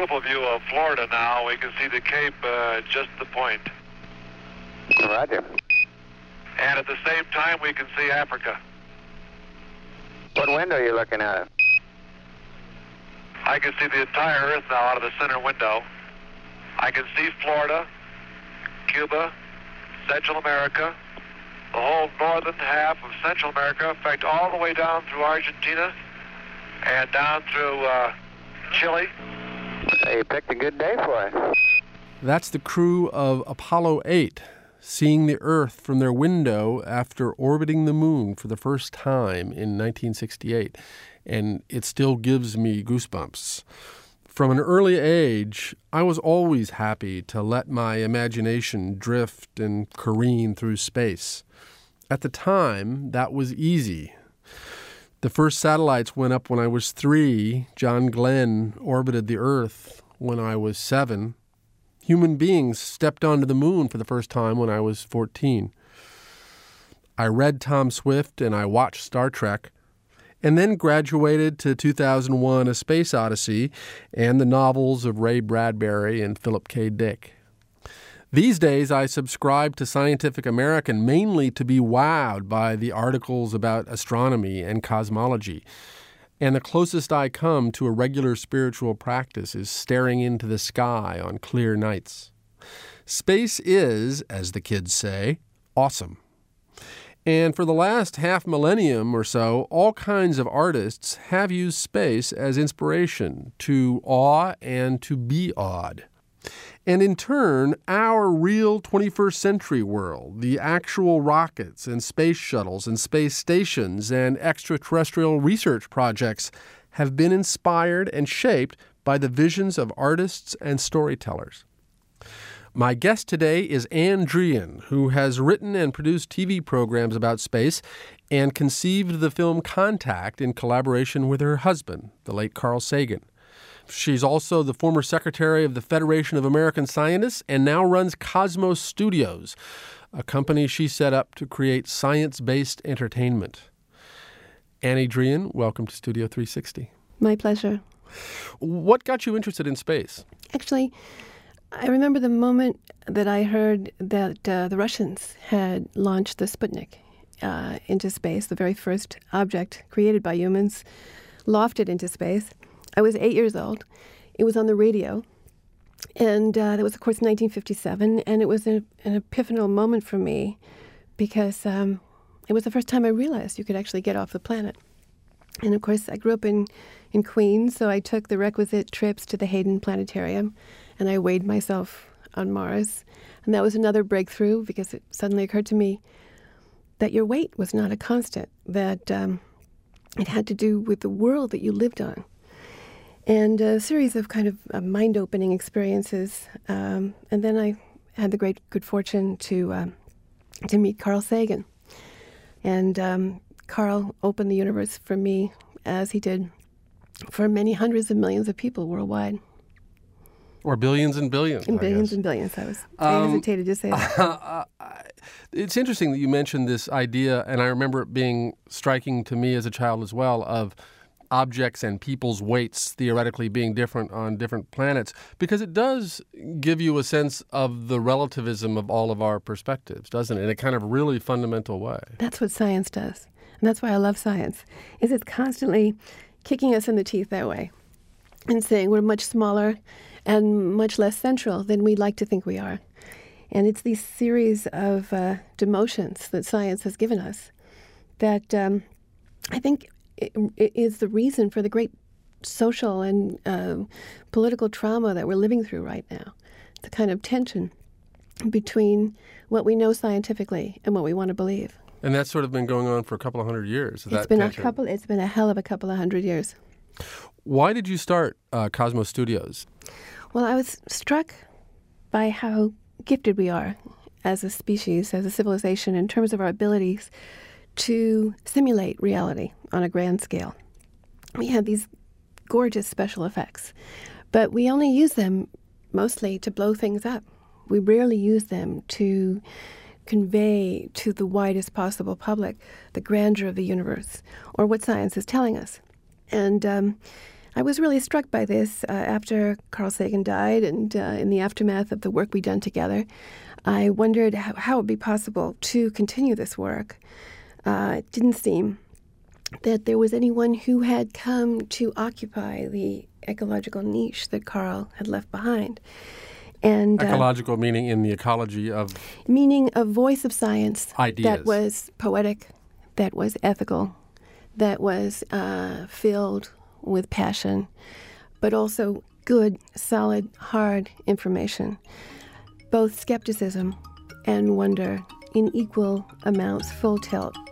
beautiful view of Florida now. We can see the Cape just the point. Roger. And at the same time, we can see Africa. What window are you looking at? I can see the entire Earth now out of the center window. I can see Florida, Cuba, Central America, the whole northern half of Central America, in fact, all the way down through Argentina and down through Chile. Hey, you picked a good day for it. That's the crew of Apollo 8, seeing the Earth from their window after orbiting the moon for the first time in 1968. And it still gives me goosebumps. From an early age, I was always happy to let my imagination drift and careen through space. At the time, that was easy. The first satellites went up when I was 3. John Glenn orbited the Earth when I was 7. Human beings stepped onto the moon for the first time when I was 14. I read Tom Swift and I watched Star Trek, and then graduated to 2001: A Space Odyssey and the novels of Ray Bradbury and Philip K. Dick. These days, I subscribe to Scientific American mainly to be wowed by the articles about astronomy and cosmology. And the closest I come to a regular spiritual practice is staring into the sky on clear nights. Space is, as the kids say, awesome. And for the last half millennium or so, all kinds of artists have used space as inspiration to awe and to be awed. And in turn, our real 21st century world, the actual rockets and space shuttles and space stations and extraterrestrial research projects, have been inspired and shaped by the visions of artists and storytellers. My guest today is Ann Druyan, who has written and produced TV programs about space and conceived the film Contact in collaboration with her husband, the late Carl Sagan. She's also the former secretary of the Federation of American Scientists and now runs Cosmos Studios, a company she set up to create science-based entertainment. Annie Druyan, welcome to Studio 360. My pleasure. What got you interested in space? Actually, I remember the moment that I heard that the Russians had launched the Sputnik into space, the very first object created by humans, lofted into space. I was 8 years old. It was on the radio. And that was, of course, 1957. And it was an epiphanal moment for me because it was the first time I realized you could actually get off the planet. And, of course, I grew up in Queens, so I took the requisite trips to the Hayden Planetarium, and I weighed myself on Mars. And that was another breakthrough because it suddenly occurred to me that your weight was not a constant, that it had to do with the world that you lived on. And a series of kind of mind-opening experiences. And then I had the great good fortune to meet Carl Sagan. And Carl opened the universe for me, as he did for many hundreds of millions of people worldwide. Or billions and billions. And billions and billions. I hesitated to say that. It's interesting that you mentioned this idea, and I remember it being striking to me as a child as well, of objects and people's weights theoretically being different on different planets, because it does give you a sense of the relativism of all of our perspectives, doesn't it, in a kind of really fundamental way? That's what science does. And that's why I love science, is it's constantly kicking us in the teeth that way and saying we're much smaller and much less central than we'd like to think we are. And it's these series of demotions that science has given us that I think it is the reason for the great social and political trauma that we're living through right now. The kind of tension between what we know scientifically and what we want to believe. And that's sort of been going on for a couple of hundred years. It's been a hell of a couple of hundred years. Why did you start Cosmos Studios? Well, I was struck by how gifted we are as a species, as a civilization, in terms of our abilities to simulate reality on a grand scale. We have these gorgeous special effects, but we only use them mostly to blow things up. We rarely use them to convey to the widest possible public the grandeur of the universe or what science is telling us. And I was really struck by this after Carl Sagan died and in the aftermath of the work we'd done together. I wondered how it would be possible to continue this work. It didn't seem that there was anyone who had come to occupy the ecological niche that Carl had left behind. And ecological meaning in the ecology of? Meaning a voice of science ideas. That was poetic, that was ethical, that was filled with passion, but also good, solid, hard information. Both skepticism and wonder in equal amounts, full tilt.